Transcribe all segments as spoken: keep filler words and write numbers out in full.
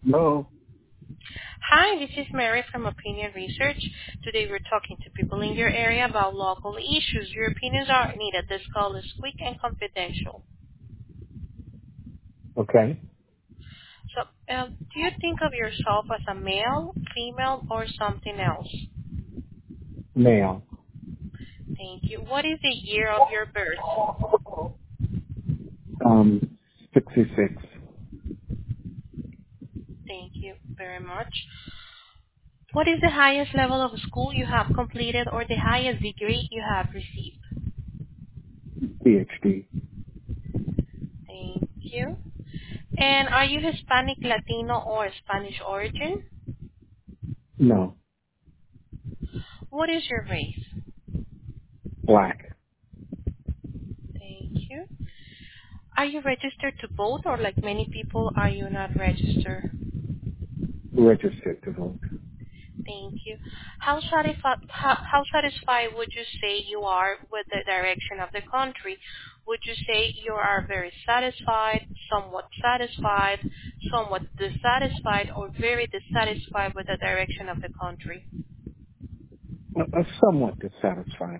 No, Hi, this is Mary from Opinion Research. Today we're talking to people in your area about local issues. Your opinions are needed. This call is quick and confidential. okay. So, uh, do you think of yourself as a male, female, or something else? Male. Thank you. What is the year of your birth? Um, sixty-six. Thank you very much. What is the highest level of school you have completed or the highest degree you have received? PhD. Thank you. And are you Hispanic, Latino, or Spanish origin? No. What is your race? Black. Thank you. Are you registered to vote, or like many people, are you not registered? Registered to vote. Thank you. How satisfied, how, how satisfied would you say you are with the direction of the country? Would you say you are very satisfied, somewhat satisfied, somewhat dissatisfied, or very dissatisfied with the direction of the country? Uh, uh, somewhat dissatisfied.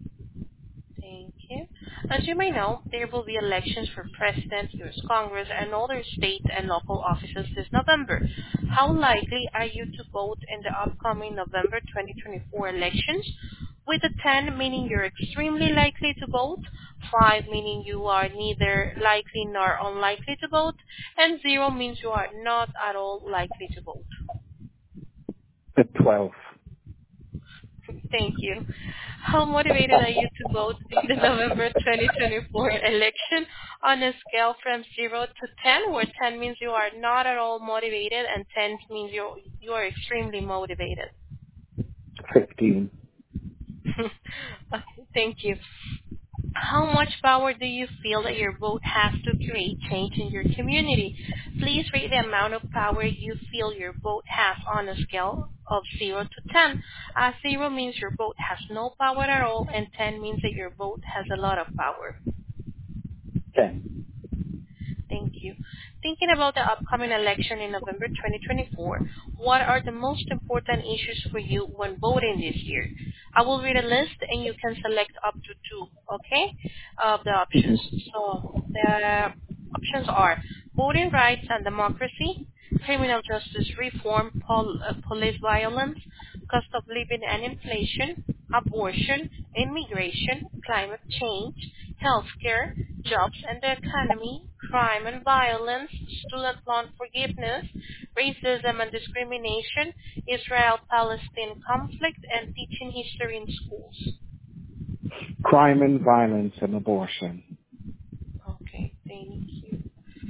Thank you. As you may know, there will be elections for President, U S Congress, and other state and local offices this November. How likely are you to vote in the upcoming November twenty twenty-four elections? With a ten meaning you're extremely likely to vote, five meaning you are neither likely nor unlikely to vote, and zero means you are not at all likely to vote. The twelfth. Thank you. How motivated are you to vote in the November twenty twenty-four election on a scale from zero to ten, where ten means you are not at all motivated and ten means you you are extremely motivated? Fifteen. Okay, thank you. How much power do you feel that your vote has to create change in your community? Please rate the amount of power you feel your vote has on a scale of zero to ten. As zero means your vote has no power at all, and ten means that your vote has a lot of power. Ten. Thank you. Thinking about the upcoming election in November twenty twenty-four, what are the most important issues for you when voting this year? I will read a list and you can select up to two, okay, of the Mm-hmm. options. So the options are voting rights and democracy, criminal justice reform, pol- uh, police violence, cost of living and inflation, abortion, immigration, climate change, healthcare, jobs and the economy, crime and violence, student loan forgiveness, racism and discrimination, Israel-Palestine conflict, and teaching history in schools. Crime and violence and abortion. Okay, thank you.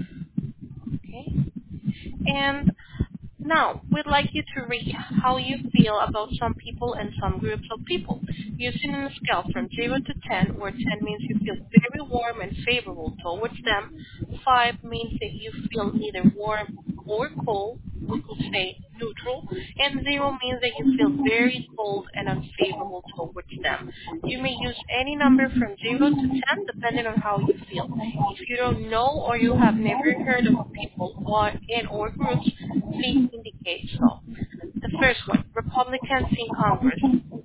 Okay. And now, we'd like you to rate how you feel about some people and some groups of people, using a scale from zero to ten, where ten means you feel very warm and favorable towards them, five means that you feel neither warm or cold, we could say neutral, and zero means that you feel very cold and unfavorable towards them. You may use any number from zero to ten depending on how you feel. If you don't know or you have never heard of people or and or groups, please indicate so. The first one, Republicans in Congress.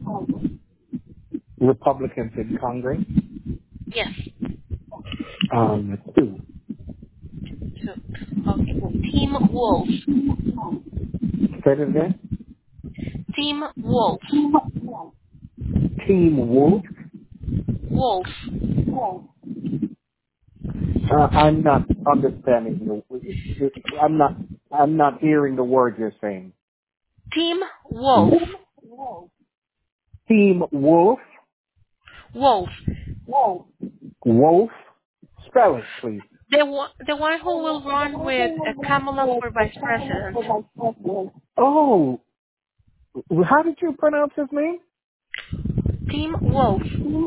Republicans in Congress. Yes. Um, two. Two. Okay. Team Wolf. Say it again. Team Wolf. Team Wolf. Wolf. Uh, I'm not understanding the. I'm not. I'm not hearing the word you're saying. Team Wolf. Team Wolf. Wolf. Wolf. Spell it, please. The one, the one who will run with uh, Kamala for vice president. Oh, how did you pronounce his name? Team Wolf.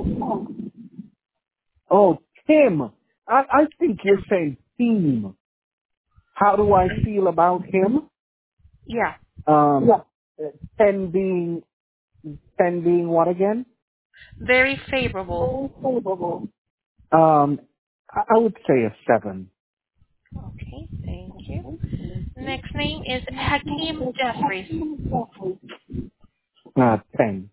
Oh, Tim. I, I think you're saying team. How do I feel about him? Yeah. Um, ten being, ten being what again? Very favorable. Um, I, I would say a seven. Okay, thank you. Next name is Hakeem Jeffries. Uh, ten.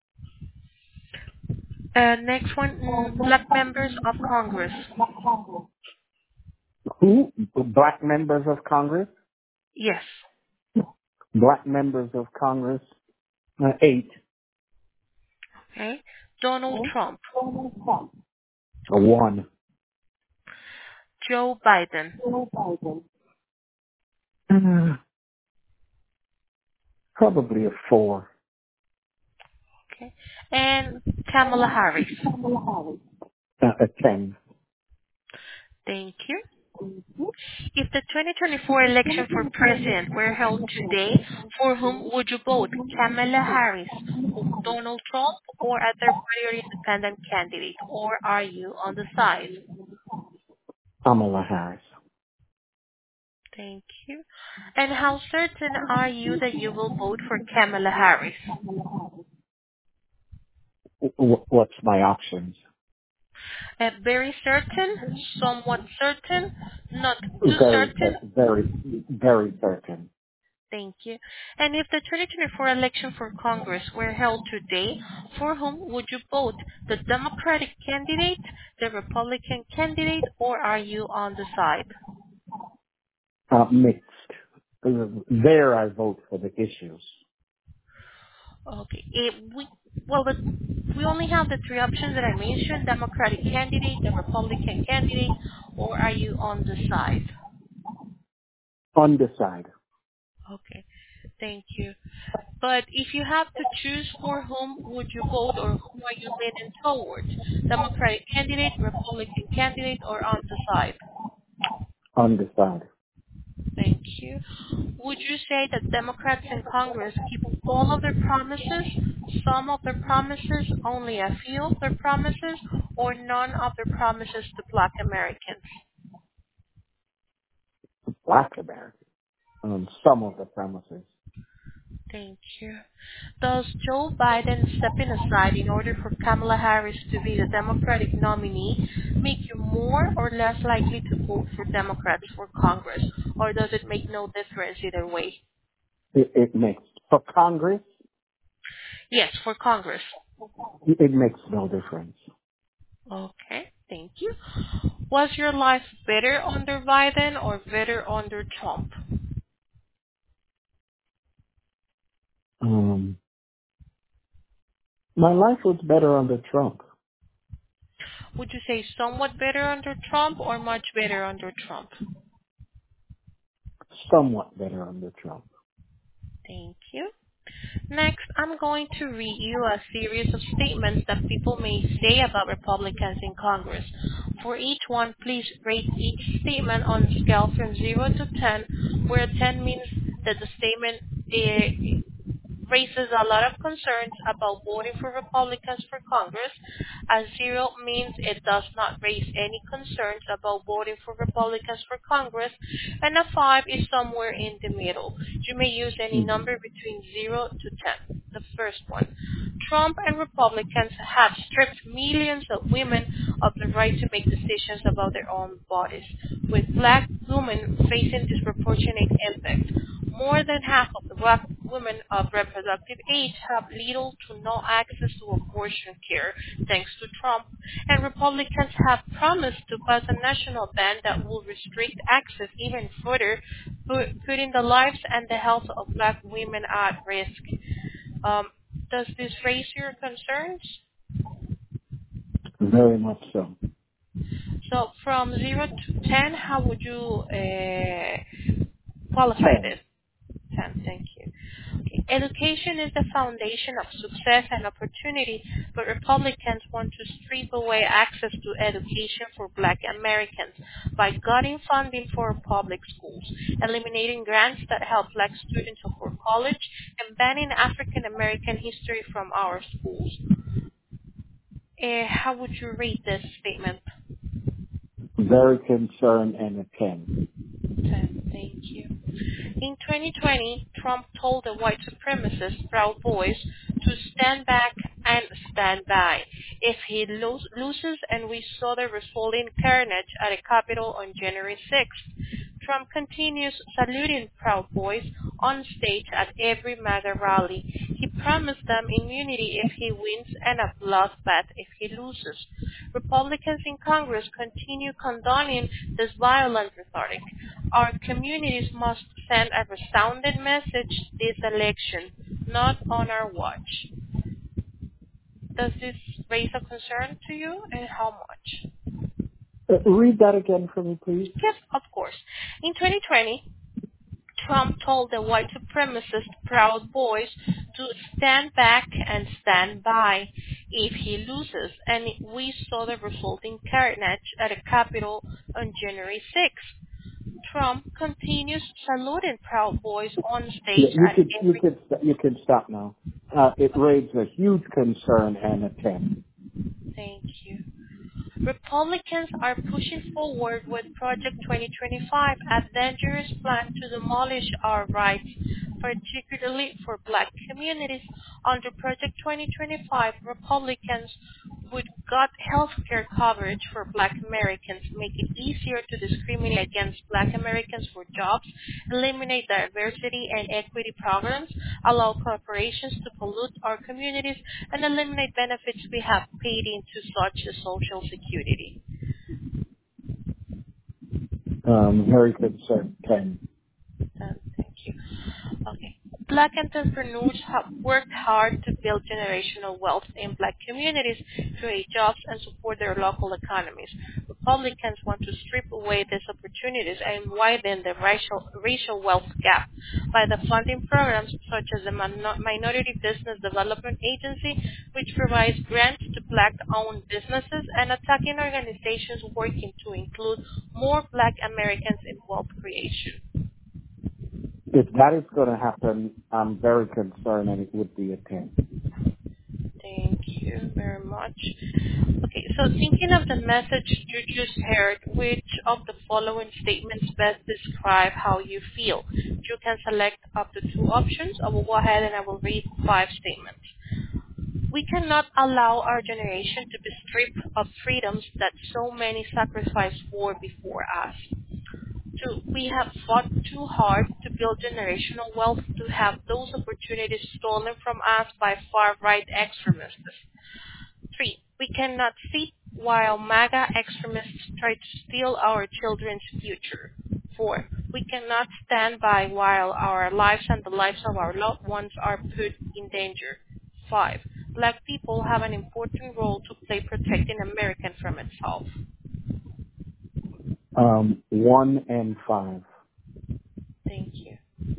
Uh, next one, mm, black members of Congress. Who? Black members of Congress? Yes. Black members of Congress? Uh, eight. Okay. Donald Trump. A one. Joe Biden. Uh, probably a four. Okay. And Kamala Harris. Uh, a ten. Thank you. If the twenty twenty-four election for president were held today, for whom would you vote? Kamala Harris, Donald Trump, or a third-party or independent candidate? Or are you on the side? Kamala Harris. Thank you. And how certain are you that you will vote for Kamala Harris? W- what's my options? Uh, very certain, somewhat certain, not too Very, certain. cer- very, very certain. Thank you. And if the twenty twenty-four election for Congress were held today, for whom would you vote? The Democratic candidate, the Republican candidate, or are you on the side? Uh, mixed. Uh, There I vote for the issues. Okay. It, we, well, the, we only have the three options that I mentioned, Democratic candidate, the Republican candidate, or are you on the side? Undecided. Okay. Thank you. But if you have to choose for whom would you vote or who are you leaning towards? Democratic candidate, Republican candidate, or on the side? Undecided. Thank you. Would you say that Democrats in Congress keep all of their promises, some of their promises, only a few of their promises, or none of their promises to Black Americans? Black American. Um, some of the premises. Thank you. Does Joe Biden stepping aside in order for Kamala Harris to be the Democratic nominee make you more or less likely to vote for Democrats for Congress? Or does it make no difference either way? It, it makes, for Congress, Yes, for Congress. it makes no difference. Okay, thank you. Was your life better under Biden or better under Trump? Um, my life was better under Trump. Would you say somewhat better under Trump or much better under Trump? Somewhat better under Trump. Thank you. Next, I'm going to read you a series of statements that people may say about Republicans in Congress. For each one, please rate each statement on a scale from zero to ten, where ten means that the statement eh, raises a lot of concerns about voting for Republicans for Congress. A zero means it does not raise any concerns about voting for Republicans for Congress. And a five is somewhere in the middle. You may use any Mhm. number between zero to ten. The first one. Trump and Republicans have stripped millions of women of the right to make decisions about their own bodies, with black women facing disproportionate impact. More than half of the black women of reproductive age have little to no access to abortion care, thanks to Trump, and Republicans have promised to pass a national ban that will restrict access even further, put, putting the lives and the health of black women at risk. Um, does this raise your concerns? Very much so. So from zero to ten, how would you uh, qualify ten. this? ten, thank you. Okay. Education is the foundation of success and opportunity, but Republicans want to strip away access to education for Black Americans by cutting funding for public schools, eliminating grants that help Black students afford college, and banning African American history from our schools. Uh, how would you rate this statement? Very concerned and a ten. ten, thank you. In twenty twenty, Trump told the white supremacist Proud Boys to stand back and stand by if he lo- loses, and we saw the resulting carnage at the Capitol on January sixth. Trump continues saluting Proud Boys on stage at every MAGA rally. He promised them immunity if he wins and a bloodbath if he loses. Republicans in Congress continue condoning this violent rhetoric. Our communities must send a resounding message this election, not on our watch. Does this raise a concern to you, and how much? Uh, read that again for me, please. Yes, of course. In twenty twenty, Trump told the white supremacist Proud Boys to stand back and stand by if he loses, and we saw the resulting carnage at the Capitol on January sixth. Trump continues saluting Proud Boys on stage Yeah, you at could every... you could you could stop now. Uh, it raises a huge concern and a ten. Thank you. Republicans are pushing forward with Project twenty twenty-five, a dangerous plan to demolish our rights, particularly for Black communities. Under Project twenty twenty-five, Republicans would gut health care coverage for Black Americans, make it easier to discriminate against Black Americans for jobs, eliminate diversity and equity programs, allow corporations to pollute our communities, and eliminate benefits we have paid into such as Social Security. Um, very concerned, ten. Uh, thank you. Okay. Black entrepreneurs have worked hard to build generational wealth in Black communities, create jobs, and support their local economies. Republicans want to strip away these opportunities and widen the racial, racial wealth gap by the funding programs such as the Minority Business Development Agency, which provides grants to Black-owned businesses, and attacking organizations working to include more Black Americans in wealth creation. If that is going to happen, I'm very concerned, and it would be a ten. Thank you very much. Okay, so thinking of the message you just heard, which of the following statements best describe how you feel? You can select up to two options. I will go ahead and I will read five statements. We cannot allow our generation to be stripped of freedoms that so many sacrificed for before us. Two, we have fought too hard to build generational wealth to have those opportunities stolen from us by far-right extremists. Three, we cannot sit while MAGA extremists try to steal our children's future. Four, we cannot stand by while our lives and the lives of our loved ones are put in danger. Five, Black people have an important role to play protecting America from itself. Um, one and five. Thank you.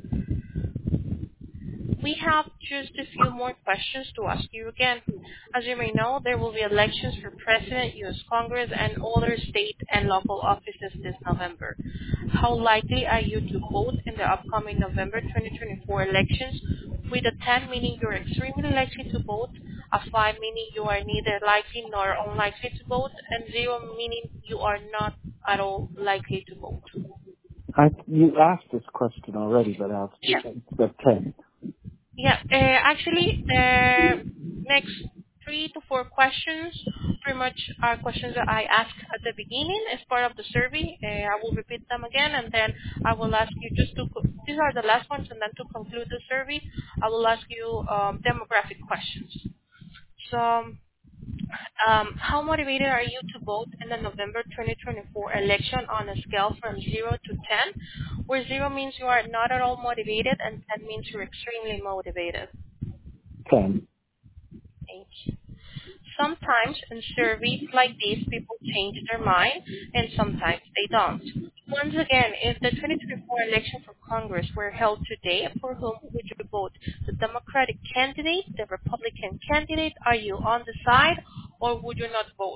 We have just a few more questions to ask you again. As you may know, there will be elections for President, U S Congress, and other state and local offices this November. How likely are you to vote in the upcoming November twenty twenty-four elections? With a ten meaning you're extremely likely to vote, a five meaning you are neither likely nor unlikely to vote, and zero meaning you are not at all likely to vote. I, you asked this question already, but I'll Yeah. it's a ten. Yeah, uh, actually, the next three to four questions pretty much are questions that I asked at the beginning as part of the survey. Uh, I will repeat them again, and then I will ask you just to, co- these are the last ones, and then to conclude the survey, I will ask you um, demographic questions. So, um, how motivated are you to vote in the November twenty twenty-four election on a scale from zero to ten, where zero means you are not at all motivated and ten means you're extremely motivated? ten. Thank you. Sometimes in surveys like these, people change their mind, and sometimes they don't. Once again, if the twenty twenty-four election for Congress were held today, for whom would you vote? The Democratic candidate, the Republican candidate? Are you on the side, or would you not vote?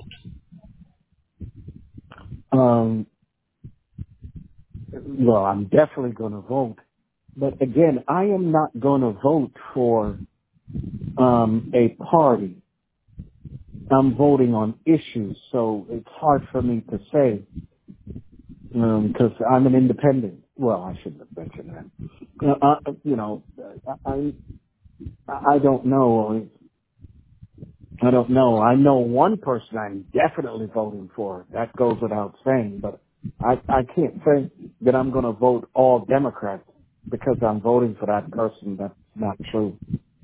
Um, well, I'm definitely going to vote. But again, I am not going to vote for um, a party. I'm voting on issues, so it's hard for me to say because um, I'm an independent. Well, I shouldn't have mentioned that. Uh, uh, you know, I I don't know. I don't know. I know one person I'm definitely voting for. That goes without saying. But I, I can't say that I'm going to vote all Democrats because I'm voting for that person. That's not true.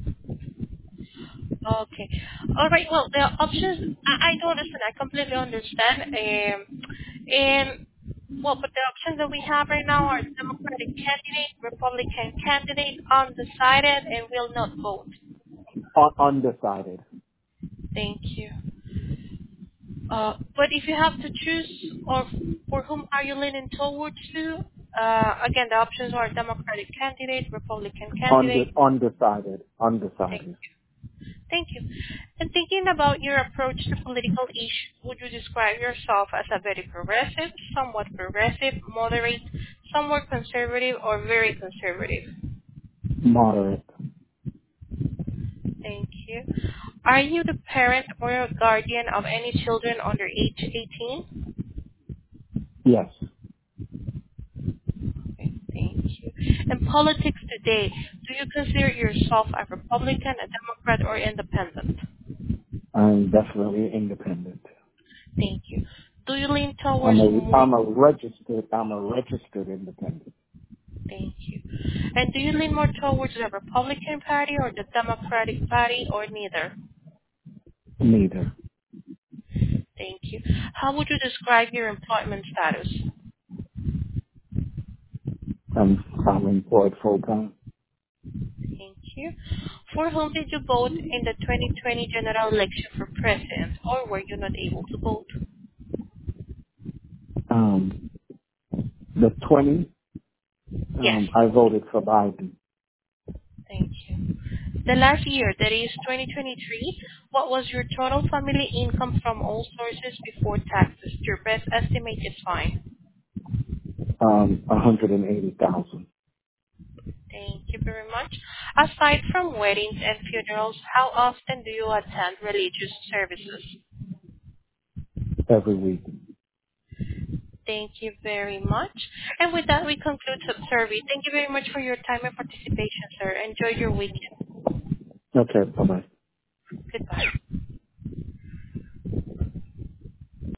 Okay. All right. Well, the options, I, I do understand. I completely understand. Um, and, well, but the options that we have right now are Democratic candidate, Republican candidate, undecided, and will not vote. Un- undecided. Thank you. Uh, but if you have to choose, or for whom are you leaning towards to? Uh, again, the options are Democratic candidate, Republican Unde- candidate. undecided. Thank Undecided. Thank you. And thinking about your approach to political issues, would you describe yourself as a very progressive, somewhat progressive, moderate, somewhat conservative, or very conservative? Moderate. Thank you. Are you the parent or guardian of any children under age eighteen? Yes. Okay, thank you. In politics today, do you consider yourself a Republican, a Democrat, or independent? I'm definitely independent. Thank you. Do you lean I'm towards a, more I'm a registered, I'm a registered independent. Thank you. And do you lean more towards the Republican Party or the Democratic Party or neither? Neither. Thank you. How would you describe your employment status? I'm, I'm employed full time. Thank you. For whom did you vote in the twenty twenty general election for president, or were you not able to vote? Um, the twenty, Yes. um, I voted for Biden. Thank you. The last year, that is twenty twenty-three, what was your total family income from all sources before taxes? Your best estimate is fine. Um, one hundred eighty thousand Thank you very much. Aside from weddings and funerals, how often do you attend religious services? every week. Thank you very much. And with that, we conclude the survey. Thank you very much for your time and participation, sir. Enjoy your weekend. Okay, bye bye. Goodbye.